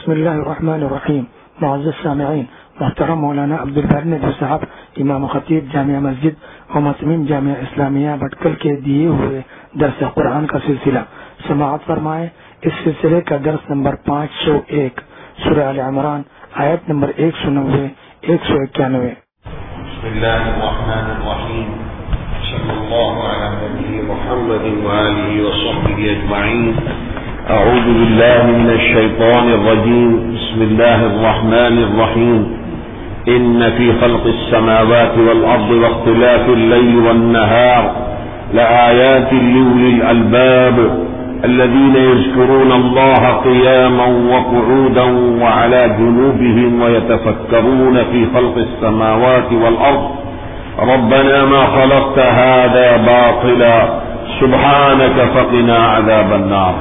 بسم اللہ الرحمن الرحیم. معزز سامعین، محترم مولانا عبدالباری ندوی صاحب امام خطیب جامعہ مسجد اور مسلم جامعہ اسلامیہ بھٹکل کے دیے ہوئے درس قرآن کا سلسلہ سماعت فرمائے. اس سلسلے کا درس نمبر 501 سورہ آل عمران آیت نمبر 190 191. بسم اللہ الرحمن الرحیم. صلی اللہ علی نبی محمد وآلہ وصحبہ اجمعین. اعوذ باللہ من الشیطان الرجیم. بسم اللہ الرحمن الرحیم. ان فی خلق السماوات والارض واختلاف اللیل والنہار لآیات لأولی الالباب الذين يذكرون الله قياما وقعودا وعلى جنوبهم ويتفكرون في خلق السماوات والأرض ربنا ما خلقت هذا باطلا سبحانك فقنا عذاب النار.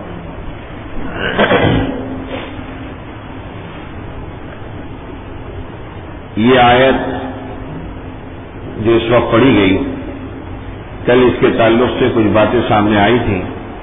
یہ آیت جو اس وقت پڑھی گئی، کل اس کے تعلق سے کچھ باتیں سامنے آئی تھیں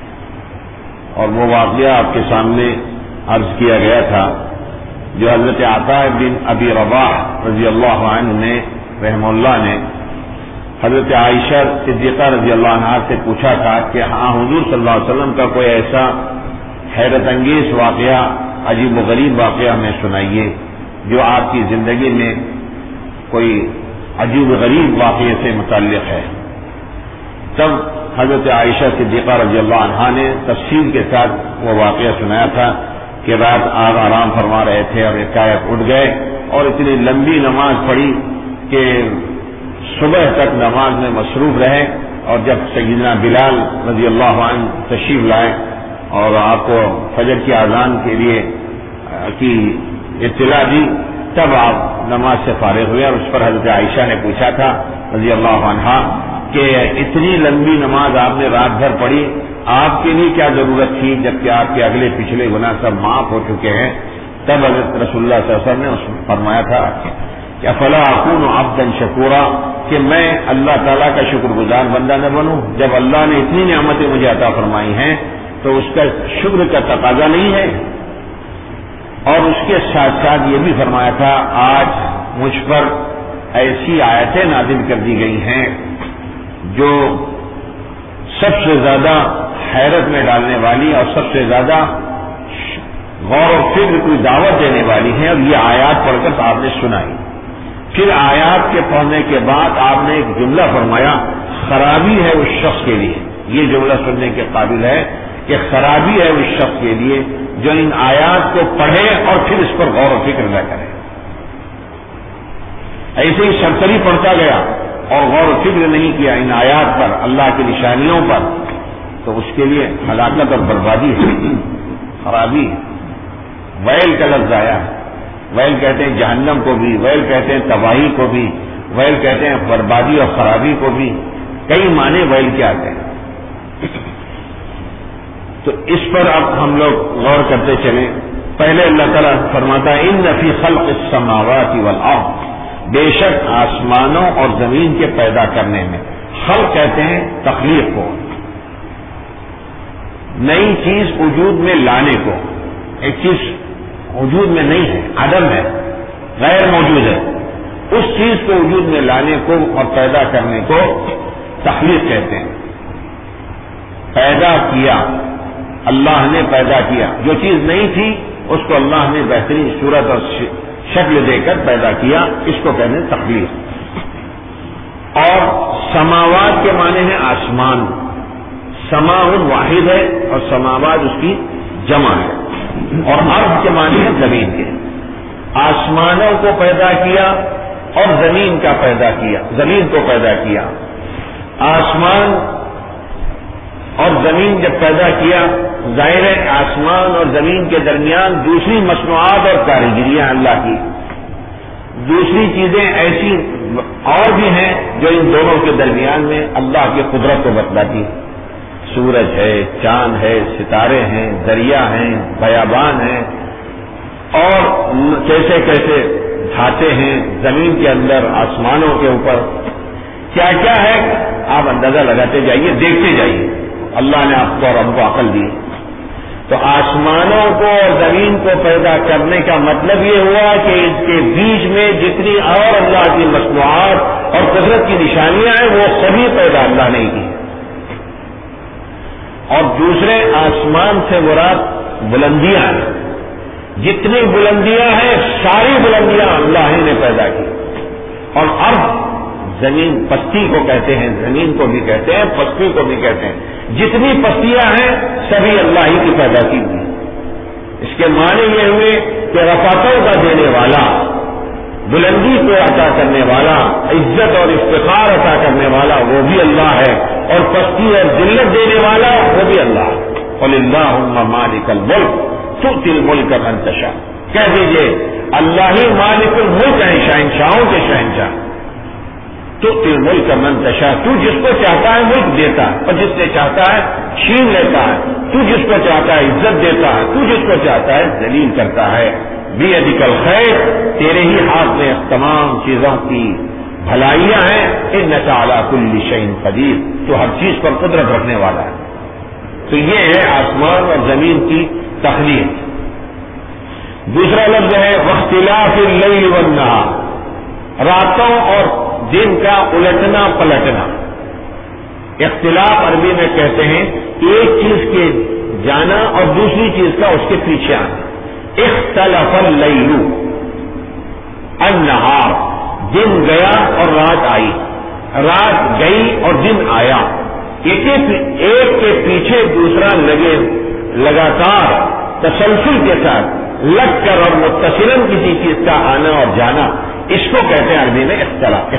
اور وہ واقعہ آپ کے سامنے عرض کیا گیا تھا جو حضرت عطا بن ابی رباح رضی اللہ عنہ نے رحمہ اللہ نے حضرت عائشہ صدیقہ رضی اللہ عنہا سے پوچھا تھا کہ ہاں حضور صلی اللہ علیہ وسلم کا کوئی ایسا حیرت انگیز واقعہ، عجیب و غریب واقعہ ہمیں سنائیے جو آپ کی زندگی میں کوئی عجیب و غریب واقعے سے متعلق ہے. تب حضرت عائشہ صدیقہ رضی اللہ عنہا نے تفصیل کے ساتھ وہ واقعہ سنایا تھا کہ رات آپ آرام فرما رہے تھے اور ایک اٹھ گئے اور اتنی لمبی نماز پڑھی کہ صبح تک نماز میں مصروف رہے، اور جب سیدنا بلال رضی اللہ عنہ تشریف لائے اور آپ کو فجر کی اذان کے لیے کی اطلاع دی تب آپ نماز سے فارغ ہوئے. اور اس پر حضرت عائشہ نے پوچھا تھا رضی اللہ عنہا کہ اتنی لمبی نماز آپ نے رات بھر پڑھی، آپ کے لیے کیا ضرورت تھی جبکہ آپ کے اگلے پچھلے گناہ سب معاف ہو چکے ہیں؟ تب حضرت رسول اللہ صلی اللہ علیہ وسلم نے فرمایا تھا کہ افلا اکون عبدا شکورا، کہ میں اللہ تعالیٰ کا شکر گزار بندہ نہ بنوں؟ جب اللہ نے اتنی نعمتیں مجھے عطا فرمائی ہیں تو اس کا شکر کا تقاضا نہیں ہے؟ اور اس کے ساتھ ساتھ یہ بھی فرمایا تھا آج مجھ پر ایسی آیتیں نازل کر دی گئی ہیں جو سب سے زیادہ حیرت میں ڈالنے والی اور سب سے زیادہ غور و فکر کی دعوت دینے والی ہیں، اور یہ آیات پڑھ کر آپ نے سنائی. پھر آیات کے پڑھنے کے بعد آپ نے ایک جملہ فرمایا، خرابی ہے اس شخص کے لیے. یہ جملہ سننے کے قابل ہے کہ خرابی ہے اس شخص کے لیے جو ان آیات کو پڑھے اور پھر اس پر غور و فکر نہ کرے. ایسے ہی سرسری پڑھتا گیا اور غور و فکر نہیں کیا ان آیات پر، اللہ کی نشانیوں پر، تو اس کے لیے ہلاکت اور بربادی ہے، خرابی ہے. ویل کا لفظ آیا ہے. ویل کہتے ہیں جہنم کو بھی، ویل کہتے ہیں تباہی کو بھی، ویل کہتے ہیں بربادی اور خرابی کو بھی. کئی معنی ویل کے آتے ہیں. تو اس پر اب ہم لوگ غور کرتے چلیں. پہلے اللہ تعالیٰ فرماتا ہے ان فی خلق السماوات والارض، بے شک آسمانوں اور زمین کے پیدا کرنے میں. خلق کہتے ہیں تخلیق کو، نئی چیز وجود میں لانے کو. ایک چیز وجود میں نہیں ہے، عدم ہے، غیر موجود ہے، اس چیز کو وجود میں لانے کو اور پیدا کرنے کو تخلیق کہتے ہیں. پیدا کیا، اللہ نے پیدا کیا. جو چیز نہیں تھی اس کو اللہ نے بہترین صورت اور شکل دے کر پیدا کیا، اس کو کہتے ہیں تخلیق. اور سماوات کے معنی ہے آسمان. سماع واحد ہے اور سماوات اس کی جمع ہے. اور ارض کے معنی ہے زمین کے. آسمانوں کو پیدا کیا اور زمین کا پیدا کیا، زمین کو پیدا کیا. آسمان اور زمین جب پیدا کیا، ظاہر ہے آسمان اور زمین کے درمیان دوسری مصنوعات اور کاریگریاں اللہ کی، دوسری چیزیں ایسی اور بھی ہیں جو ان دونوں کے درمیان میں اللہ کی قدرت کو بتلاتی. سورج ہے، چاند ہے، ستارے ہیں، دریا ہیں، بیابان ہیں، اور کیسے کیسے دھاتے ہیں زمین کے اندر، آسمانوں کے اوپر کیا کیا ہے آپ اندازہ لگاتے جائیے، دیکھتے جائیے. اللہ نے آپ کو اور ہم کو عقل دی. تو آسمانوں کو اور زمین کو پیدا کرنے کا مطلب یہ ہوا کہ اس کے بیچ میں جتنی اور اللہ کی مصنوعات اور قدرت کی نشانیاں ہیں وہ سبھی پیدا اللہ نے کی. اور دوسرے آسمان سے مراد بلندیاں ہیں. جتنی بلندیاں ہیں ساری بلندیاں اللہ ہی نے پیدا کی. اور ارض زمین پستی کو کہتے ہیں, زمین کو بھی کہتے ہیں, پستی کو بھی کہتے ہیں. جتنی پستیاں ہیں سبھی اللہ ہی کی پیدا کی ہوئی. اس کے معنی یہ ہوئے کہ رفعتوں کا دینے والا, بلندی کو عطا کرنے والا, عزت اور افتخار عطا کرنے والا وہ بھی اللہ ہے, اور پستی اور ذلت دینے والا وہ بھی اللہ ہے. قل اللہم مالک الملک تؤتی الملک من تشاء. کہہ دیجئے اللہ ہی مالک الملک ہے, شہنشاہوں کے شہنشاہ. تؤتی الملک من تشاء, تو جس کو چاہتا ہے ملک دیتا ہے, اور جس سے چاہتا ہے چھین لیتا ہے. تو جس کو چاہتا ہے عزت دیتا ہے, تو جس کو چاہتا ہے ذلیل کرتا ہے. بیدک الخیر, تیرے ہی ہاتھ میں تمام چیزوں کی بھلائیاں ہیں. انک علی کل شیء قدیر, تو ہر چیز پر قدرت رکھنے والا ہے. تو یہ ہے آسمان اور زمین کی تخلیق. دوسرا لفظ ہے واختلاف اللیل والنہار, راتوں اور دن کا الٹنا پلٹنا. اختلاف عربی میں کہتے ہیں ایک چیز کے جانا اور دوسری چیز کا اس کے پیچھے آنا. اختلف اللیل النہار, دن گیا اور رات آئی, رات گئی اور دن آیا. ایک کے پیچھے دوسرا لگے, لگاتار تسلسل کے ساتھ لگ کر اور متصلاً کسی چیز کا آنا اور جانا, اس کو کہتے ہیں عربی میں اختلاف.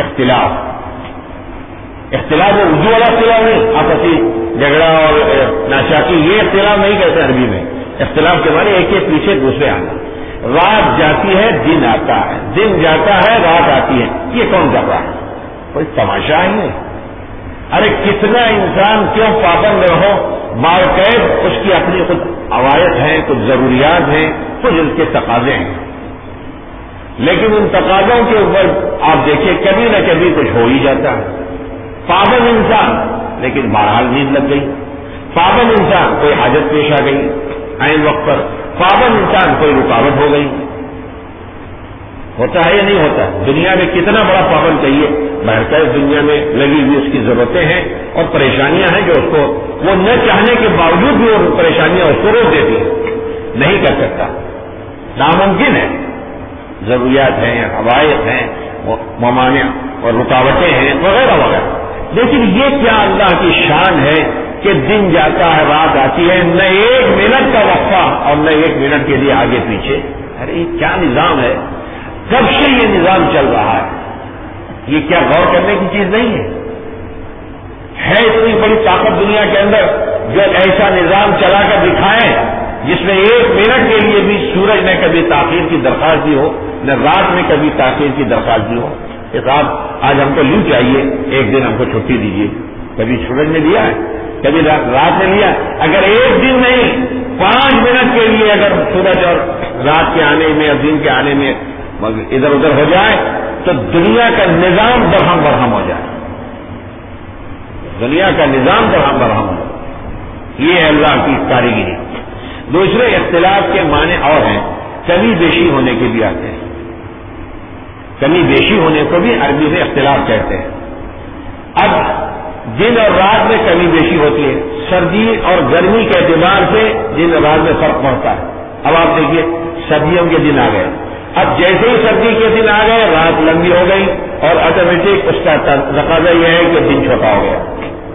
اختلاف اردو والا اختلاف نہیں, آپسی جھگڑا اور ناچاکی, یہ اختلاف نہیں کہتے عربی میں. اختلاف کے معنی ایک کے پیچھے دوسرے آنا. رات جاتی ہے دن آتا ہے, دن جاتا ہے رات آتی ہے. یہ کون کر رہا ہے؟ کوئی تماشا ہی نہیں. ارے کتنا انسان کیوں پابند رہو, باقاعد اس کی اپنی کچھ عوائد ہیں, کچھ ضروریات ہیں, کچھ اس کے تقاضے ہیں. لیکن ان تقاضوں کے اوپر آپ دیکھیں کبھی نہ کبھی کچھ ہو ہی جاتا ہے. پابند انسان, لیکن بہرحال نیند لگ گئی. پابند انسان, کوئی حاجت پیش آ گئی عین وقت پر. پابند انسان, کوئی رکاوٹ ہو گئی. ہوتا ہے یا نہیں ہوتا؟ دنیا میں کتنا بڑا پابند کہیے, بہرکیف دنیا میں لگی ہوئی اس کی ضرورتیں ہیں اور پریشانیاں ہیں جو اس کو وہ نہ چاہنے کے باوجود بھی وہ پریشانیاں اس کو روک دیتی ہیں. نہیں کر سکتا, ناممکن ہے. ضروریات ہیں, حوائج ہیں, ممانع اور رکاوٹیں ہیں وغیرہ وغیرہ. لیکن یہ کیا اللہ کی شان ہے کہ دن جاتا ہے رات آتی ہے, نہ ایک منٹ کا وقفہ اور نہ ایک منٹ کے لیے آگے پیچھے. ارے یہ کیا نظام ہے؟ کب سے یہ نظام چل رہا ہے؟ یہ کیا غور کرنے کی چیز نہیں ہے؟ اتنی بڑی طاقت دنیا کے اندر جو ایسا نظام چلا کر دکھائے جس میں ایک منٹ کے لیے بھی سورج نے کبھی تاخیر کی درخواست دی ہو, نہ رات میں کبھی تاخیر کی درخواست دی ہو. کہ صاحب آج ہم کو لیو چاہیے, ایک دن ہم کو چھٹی دیجیے. کبھی سورج نے دیا ہے, کبھی رات نے لیا. اگر ایک دن نہیں 5 منٹ کے لیے اگر سورج اور رات کے آنے میں اور دن کے آنے میں ادھر ادھر ہو جائے تو دنیا کا نظام برہم برہم ہو جائے. دنیا کا نظام برہم برہم ہو جائے. یہ ہے اللہ کی کاریگری. دوسرے اختلاف کے معنی اور ہیں, کمی بیشی ہونے کے بھی آتے ہیں. کمی بیشی ہونے کو بھی عربی میں اختلاف کہتے ہیں. اب دن اور رات میں کمی بیشی ہوتی ہے. سردی اور گرمی کے اعتبار سے دن اور رات میں فرق پڑتا ہے. اب آپ دیکھیے سردیوں کے دن آ گئے, اب جیسے ہی سردی کے دن آ گئے رات لمبی ہو گئی اور آٹومیٹک اس کا تقاضا یہ ہے کہ دن چھوٹا ہو گیا.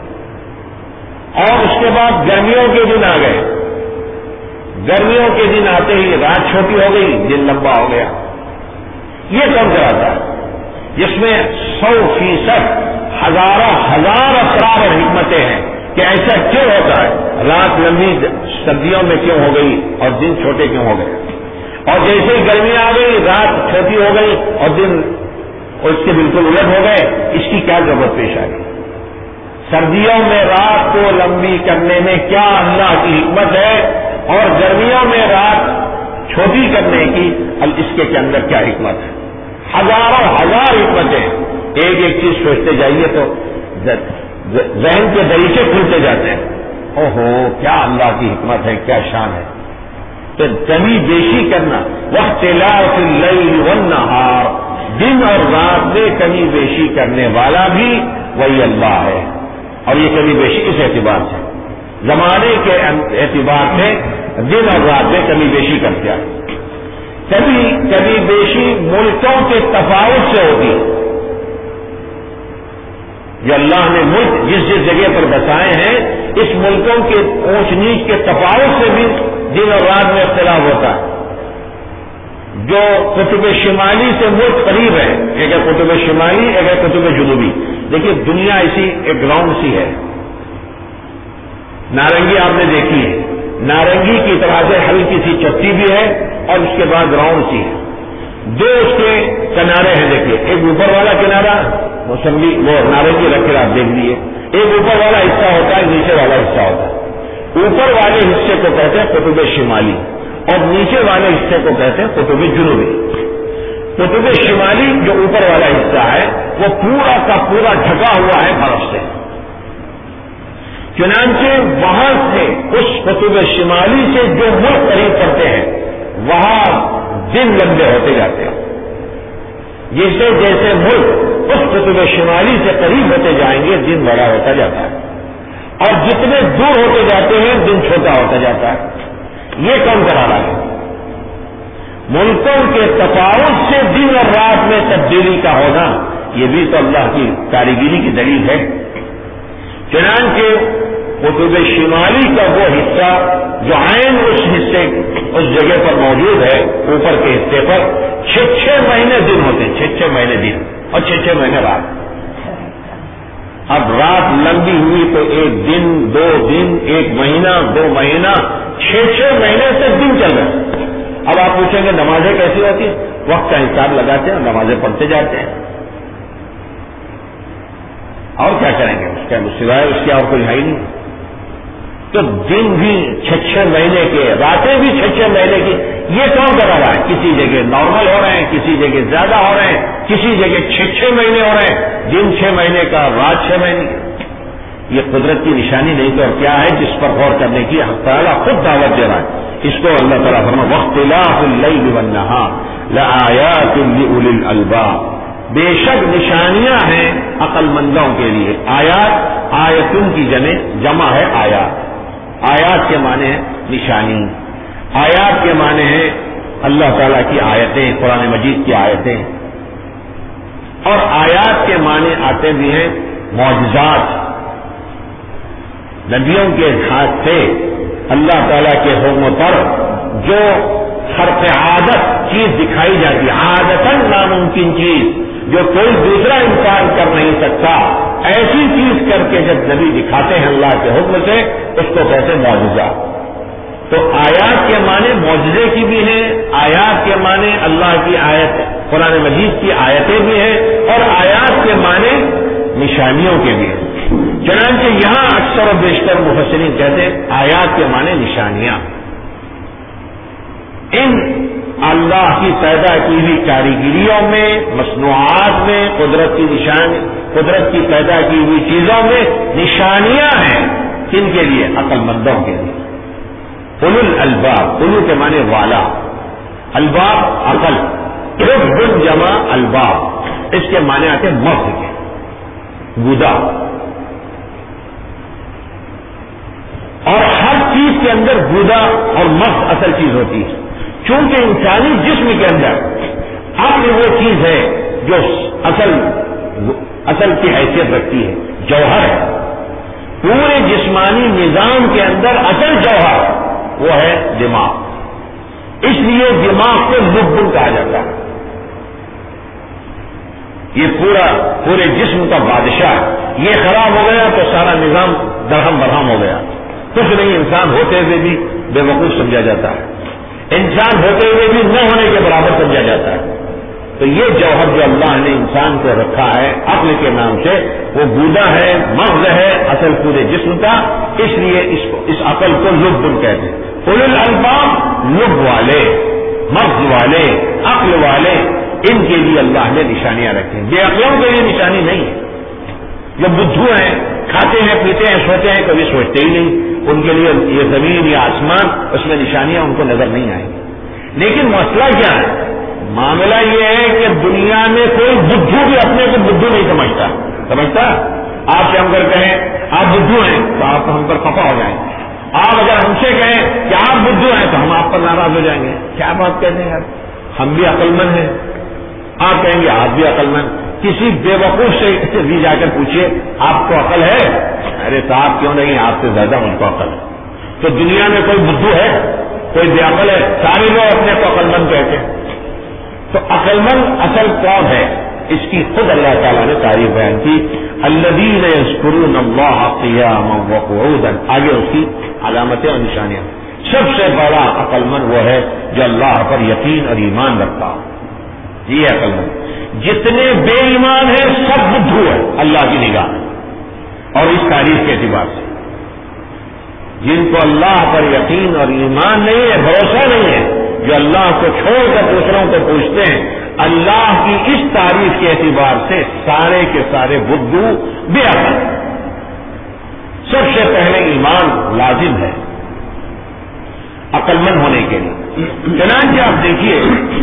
اور اس کے بعد گرمیوں کے دن آ گئے, گرمیوں کے دن آتے ہی رات چھوٹی ہو گئی, دن لمبا ہو گیا. یہ کون کراتا ہے؟ جس میں 100% ہزاروں ہزار اسرار اور حکمتیں ہیں کہ ایسا کیوں ہوتا ہے. رات لمبی سردیوں میں کیوں ہو گئی اور دن چھوٹے کیوں ہو گئے, اور جیسے ہی گرمی آ گئی رات چھوٹی ہو گئی اور دن اس کے بالکل الٹ ہو گئے. اس کی کیا ضرورت پیش آ گئی؟ سردیوں میں رات کو لمبی کرنے میں کیا اللہ کی حکمت ہے, اور گرمیوں میں رات چھوٹی کرنے کی اس کے اندر کیا حکمت ہے؟ ہزاروں ہزار حکمتیں. ایک ایک چیز سوچتے جائیے تو ذہن کے دریچے کھلتے جاتے ہیں. اوہو کیا اللہ کی حکمت ہے، کیا شان ہے. تو کمی بیشی کرنا، واختلاف اللیل والنہار، دن اور رات میں کمی بیشی کرنے والا بھی وہی اللہ ہے. اور یہ کمی بیشی اس اعتبار سے، زمانے کے اعتبار سے دن اور رات میں کمی بیشی کرتے ہیں. کبھی بیشی ملکوں کے تفاوت سے ہوتی ہے. جو اللہ نے ملک جس جگہ پر بسائے ہیں، اس ملکوں کے اونچ نیچ کے تفاوت سے بھی دن اور رات میں اختلاف ہوتا ہے. جو قطب شمالی سے ملک قریب ہے، ایک ہے قطب شمالی، ایک ہے قطب جنوبی. دیکھیے دنیا اسی ایک گراؤنڈ سی ہے. نارنگی آپ نے دیکھی ہے، نارنگی کی طرح سے ہلکی سی چپٹی بھی ہے اور اس کے بعد گراؤنڈ سی ہے. دو اس کے کنارے ہیں، دیکھیے ایک اوپر والا کنارہ موسمی وہ نارنگی رکھ کر آپ دیکھ لیے، ایک اوپر والا حصہ ہوتا ہے، نیچے والا حصہ ہوتا ہے. اوپر والے حصے کو کہتے ہیں قطب شمالی اور نیچے والے حصے کو کہتے ہیں قطب جنوبی. قطب شمالی جو اوپر والا حصہ ہے وہ پورا کا پورا ڈھکا ہوا ہے برف سے. چنانچہ وہاں سے اس قطب شمالی سے جو ملک قریب پڑتے ہیں وہاں دن لمبے ہوتے جاتے ہیں. جیسے جیسے ملک اس قطب شمالی سے قریب ہوتے جائیں گے دن بڑا ہوتا جاتا ہے، اور جتنے دور ہوتے جاتے ہیں دن چھوٹا ہوتا جاتا ہے. یہ کون کرا رہا ہے؟ ملکوں کے تفاوت سے دن اور رات میں تبدیلی کا ہونا، یہ بھی تو اللہ کی کاریگری کی دلیل ہے. چنانچہ قطب شمالی کا وہ حصہ جو عین اس جگہ پر موجود ہے، اوپر کے حصے پر 6 مہینے دن ہوتے ہیں، 6 مہینے دن اور 6 مہینے رات. اب رات لمبی ہوئی تو ایک دن، 2 دن، 1 مہینہ، 2 مہینہ، 6 مہینے سے دن چل رہے. اب آپ پوچھیں گے نمازیں کیسی ہوتی ہیں؟ وقت کا حساب لگاتے ہیں، نمازیں پڑھتے جاتے ہیں. اور کیا کریں گے اس کے سوائے اس کی اور کوئی ہے ہی نہیں. تو دن بھی 6 مہینے کے، راتیں بھی 6 مہینے کی. یہ کون کر رہا ہے؟ کسی جگہ نارمل ہو رہے ہیں، کسی جگہ زیادہ ہو رہے ہیں، کسی جگہ 6 مہینے ہو رہے ہیں. دن 6 مہینے کا، رات 6 مہینے کا. یہ قدرت کی نشانی نہیں تو اور کیا ہے جس پر غور کرنے کی حق تعالیٰ خود دعوت دے رہا ہے. اس کو اللہ تعالیٰ فرماتا ہے واختلاف اللیل والنہار لآیات لأولی الالباب، بے شک نشانیاں ہیں عقل مندوں کے لیے. آیات، آیتن کی جمع ہے آیات. آیات کے معنی ہے نشانی، آیات کے معنی ہے اللہ تعالیٰ کی آیتیں، قرآن مجید کی آیتیں. اور آیات کے معنی آتے بھی ہیں معجزات. نبیوں کے ہاتھ سے اللہ تعالیٰ کے حکم پر جو خرق عادت چیز دکھائی جاتی ہے، عادتاً ناممکن چیز جو کوئی دوسرا انسان کر نہیں سکتا، ایسی چیز کر کے جب نبی دکھاتے ہیں اللہ کے حکم سے، اس کو کہتے ہیں معجزہ. تو آیات کے معنی معجزے کی بھی ہیں، آیات کے معنی اللہ کی آیت، قرآن مجید کی آیتیں بھی ہیں، اور آیات کے معنی نشانیوں کے بھی ہیں. چنانچہ یہاں اکثر و بیشتر مفسرین کہتے ہیں آیات کے معنی نشانیاں. ان اللہ کی پیدا کی ہوئی کاریگریوں میں، مصنوعات میں، قدرت کی پیدا کی ہوئی چیزوں میں نشانیاں ہیں. کن کے لیے؟ عقل مندوں کے لیے. اولو الالباب، اولو کے معنی والا، الباب عقل، لب جمع الباب، اس کے معنی آتے ہیں مغز کے، گودا. اور ہر چیز کے اندر گودا اور مغز اصل چیز ہوتی ہے. چونکہ انسانی جسم کے اندر عقل وہ چیز ہے جو اصل کی حیثیت رکھتی ہے، جوہر ہے. پورے جسمانی نظام کے اندر اصل جوہر وہ ہے دماغ. اس لیے دماغ کو لب کہا جاتا ہے. یہ پورے جسم کا بادشاہ. یہ خراب ہو گیا تو سارا نظام درہم برہم ہو گیا. کچھ نہیں، انسان ہوتے ہوئے بھی بے وقوف سمجھا جاتا ہے، انسان ہوتے ہوئے بھی نہ ہونے کے برابر سمجھا جاتا ہے. تو یہ جوہر جو اللہ نے انسان کو رکھا ہے عقل کے نام سے، وہ گودا ہے، مغز ہے اصل پورے جسم کا. اس لیے اس عقل کو لب کہتے ہیں. اولو الالباب، لب والے، مغز والے، عقل والے، ان کے لیے اللہ نے نشانیاں رکھی. بے عقلوں کے لیے نشانی نہیں ہے. جو بدھو ہیں، کھاتے ہیں، پیتے ہیں، سوتے ہیں، کبھی سوچتے ہی نہیں. ان کے لیے یہ زمین یا آسمان اس میں نشانیاں ان کو نظر نہیں آئیں گی. لیکن مسئلہ کیا ہے؟ معاملہ یہ ہے کہ دنیا میں کوئی بدھو بھی اپنے کو بدھو نہیں سمجھتا. آپ سے ہم اگر کہیں آپ بدھو ہیں تو آپ ہم پر خفا ہو جائیں گے. آپ اگر ہم سے کہیں کہ آپ بدھو ہیں تو ہم آپ پر ناراض ہو جائیں گے. کیا بات کہتے ہیں یار, ہم بھی عقل مند ہیں. آپ کہیں گے آپ بھی عقل مند. کسی بے وقوف سے بھی جا کر پوچھیے آپ کو عقل ہے؟ ارے صاحب کیوں نہیں, آپ سے زیادہ مجھ کو عقل ہے. تو دنیا میں کوئی بدھو ہے, کوئی بے عقل ہے؟ سارے لوگ اپنے کو عقل مند کہتے ہیں. تو عقل مند اصل کون ہے؟ اس کی خود اللہ تعالیٰ نے تعریف بیان کی, الذین یذکرون اللہ قیاما وقعودا. آگے اس کی علامتیں اور نشانیاں. سب سے بڑا عقل مند وہ ہے جو اللہ پر یقین اور ایمان رکھتا ہو. یہ عقل مند. جتنے بے ایمان ہیں سب بدھو ہے اللہ کی نگاہ میں اور اس تعریف کے اعتبار سے. جن کو اللہ پر یقین اور ایمان نہیں ہے, بھروسہ نہیں ہے, جو اللہ کو چھوڑ کر دوسروں کو پوچھتے ہیں, اللہ کی اس تعریف کے اعتبار سے سارے کے سارے بدھو بے عقل. سب سے پہلے ایمان لازم ہے عقل مند ہونے کے لیے. چنانچہ آپ دیکھیے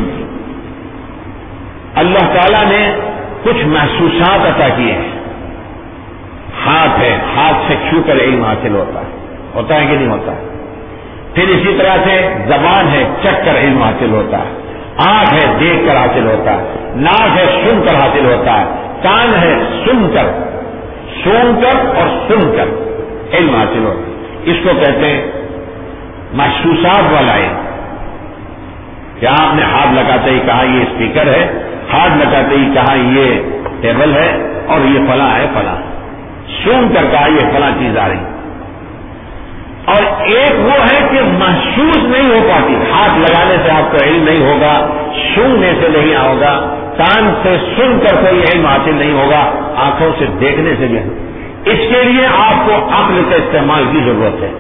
اللہ تعالیٰ نے کچھ محسوسات عطا کیے ہیں. ہاتھ ہے, ہاتھ سے چھو کر علم حاصل ہوتا ہے کہ نہیں ہوتا ہے. پھر اسی طرح سے زبان ہے, چکھ کر علم حاصل ہوتا ہے. آنکھ ہے, دیکھ کر حاصل ہوتا ہے. ناک ہے, سن کر حاصل ہوتا ہے. کان ہے, سن کر اور سن کر علم حاصل ہوتا ہے. اس کو کہتے ہیں محسوسات والا علم. کیا آپ نے ہاتھ لگاتے ہی کہا یہ اسپیکر ہے, ہاتھ لگاتے ہی کہا یہ ٹیبل ہے اور یہ فلاں ہے فلاں. سن کر کہا یہ فلاں چیز آ رہی. اور ایک وہ ہے کہ محسوس نہیں ہو پاتی. ہاتھ لگانے سے آپ کو علم نہیں ہوگا, سننے سے نہیں ہوگا, کان سے سن کر کوئی علم حاصل نہیں ہوگا, آنکھوں سے دیکھنے سے بھی. اس کے لیے آپ کو عقل کے استعمال کی ضرورت ہے.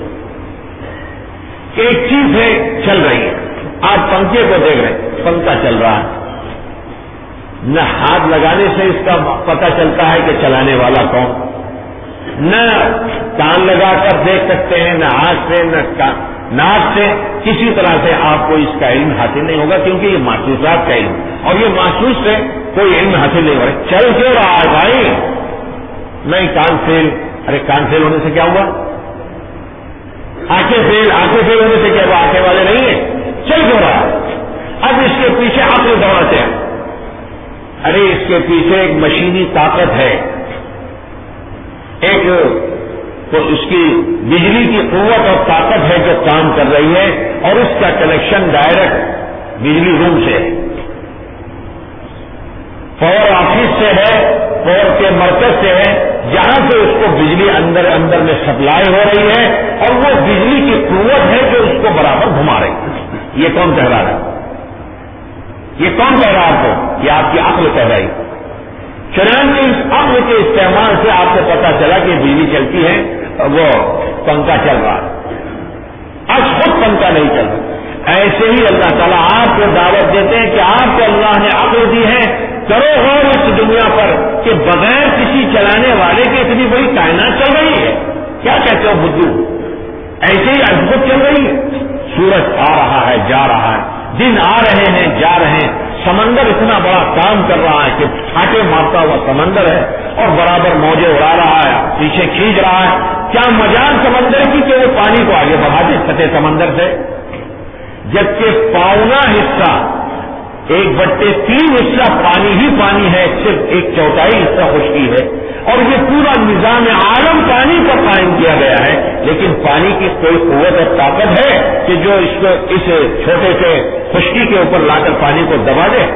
ایک چیز ہے چل رہی ہے, آپ پنکھے کو دیکھ رہے ہیں, پنکھا چل رہا ہے. نہ ہاتھ لگانے سے اس کا پتہ چلتا ہے کہ چلانے والا کون, نہ کان لگا کر دیکھ سکتے ہیں, نہ ہاتھ سے نہ ناک سے. کسی طرح سے آپ کو اس کا علم حاصل نہیں ہوگا کیونکہ یہ محسوسات کا علم, اور یہ محسوس سے کوئی علم حاصل نہیں ہو رہا. چل کیوں رہا ہے بھائی؟ نہیں کان فیل. ارے کان فیل ہونے سے کیا ہوا؟ آنکھیں فیل ہونے سے کیا ہوا؟ آنکھیں والے نہیں ہیں. چل کیوں رہا؟ اب اس کے پیچھے عقل دوڑاتے ہیں. ارے اس کے پیچھے ایک مشینی طاقت ہے, ایک تو اس کی بجلی کی قوت اور طاقت ہے جو کام کر رہی ہے, اور اس کا کنیکشن ڈائریکٹ بجلی روم سے ہے, پاور آفس سے ہے, پاور کے مرکز سے ہے, جہاں سے اس کو بجلی اندر میں سپلائی ہو رہی ہے, اور وہ بجلی کی قوت ہے جو اس کو برابر گھما رہی ہے. یہ کون کہہ رہا ہے؟ یہ کون کہہ رہا ہے آپ کو؟ یہ آپ کی عقل کہہ رہی. چنانچہ اس عقل کے استعمال سے آپ کو پتا چلا کہ بجلی چلتی ہے, وہ پنکھا چل رہا ہے. اب خود پنکھا نہیں چل رہا. ایسے ہی اللہ تعالیٰ آپ کو دعوت دیتے ہیں کہ آپ کو اللہ نے عقل دی ہے, کرو غور اس دنیا پر کہ بغیر کسی چلانے والے کے اتنی بڑی کائنات چل رہی ہے. کیا کہتے ہو بدھو؟ ایسے ہی ادبت چل رہی ہے. سورج آ رہا ہے, جا رہا ہے, دن آ رہے ہیں, جا رہے ہیں. سمندر اتنا بڑا کام کر رہا ہے کہ چھاٹے مارتا ہوا سمندر ہے, اور برابر موجیں اڑا رہا ہے, پیچھے کھینچ رہا ہے. کیا مجال سمندر کی کہ وہ پانی کو آگے بڑھا دے سطح سمندر سے, جبکہ پاؤنا حصہ 1/3 حصہ پانی ہی پانی ہے, صرف 1/4 حصہ خشکی ہے, اور یہ پورا نظام عالم پانی پر قائم کیا گیا ہے. لیکن پانی کی کوئی قوت اور طاقت ہے کہ جو اس کو اس چھوٹے سے خشکی کے اوپر لا کر پانی کو دبا دے؟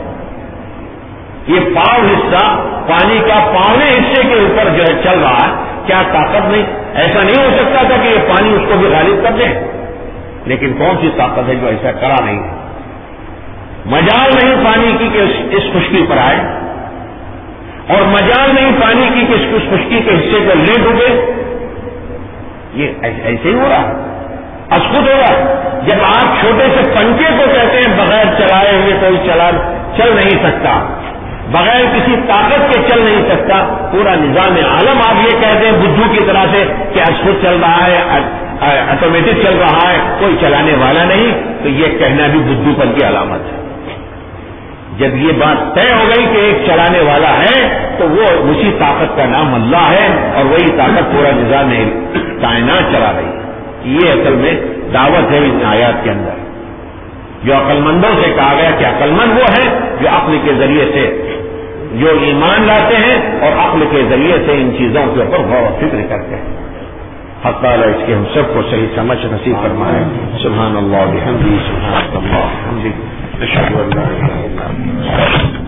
یہ پاؤ حصہ پانی کا پاؤنے حصے کے اوپر جو ہے چل رہا ہے, کیا طاقت نہیں؟ ایسا نہیں ہو سکتا تھا کہ یہ پانی اس کو بھی غالب کر دے. لیکن کون سی طاقت ہے جو ایسا کرا نہیں؟ مجال نہیں پانی کی کہ اس خشکی پر آئے, اور مجال نہیں پانی کی کہ اس خشکی کے حصے کو لے ڈوبے. یہ ایسے ہی ہو رہا ہے, اسکت ہو رہا ہے. جب آپ چھوٹے سے پنکھے کو کہتے ہیں بغیر چلائے ہوئے کوئی چل نہیں سکتا, بغیر کسی طاقت کے چل نہیں سکتا, پورا نظام عالم آپ یہ کہتے ہیں بدھو کی طرح سے کہ اسکت چل رہا ہے, آٹومیٹک چل رہا ہے، کوئی چلانے والا نہیں، تو یہ کہنا بھی بدھو پن کی علامت ہے۔ جب یہ بات طے ہو گئی کہ ایک چلانے والا ہے تو وہ اسی طاقت کا نام اللہ ہے، اور وہی طاقت پورا نظام کائنات چلا رہی ہے۔ یہ اصل میں دعوت ہے ان آیات کے اندر، جو عقل مندوں سے کہا گیا کہ عقل مند وہ ہے جو عقل کے ذریعے سے جو ایمان لاتے ہیں اور عقل کے ذریعے سے ان چیزوں کے اوپر غور و فکر کرتے ہیں۔ حق تعالیٰ اس کے ہم سب کو صحیح سمجھ نصیب فرمائے۔ سبحان اللہ بحمدہ، سبحان اللہ بحمدہ، اشہد ان لا الہ الا اللہ۔